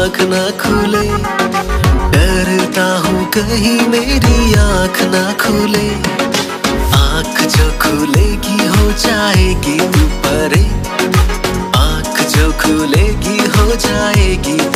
आँख ना खुले, डरता हूँ कहीं मेरी आँख ना खुले। आँख जो खुलेगी हो जाएगी तू परे, आँख जो खुलेगी हो जाएगी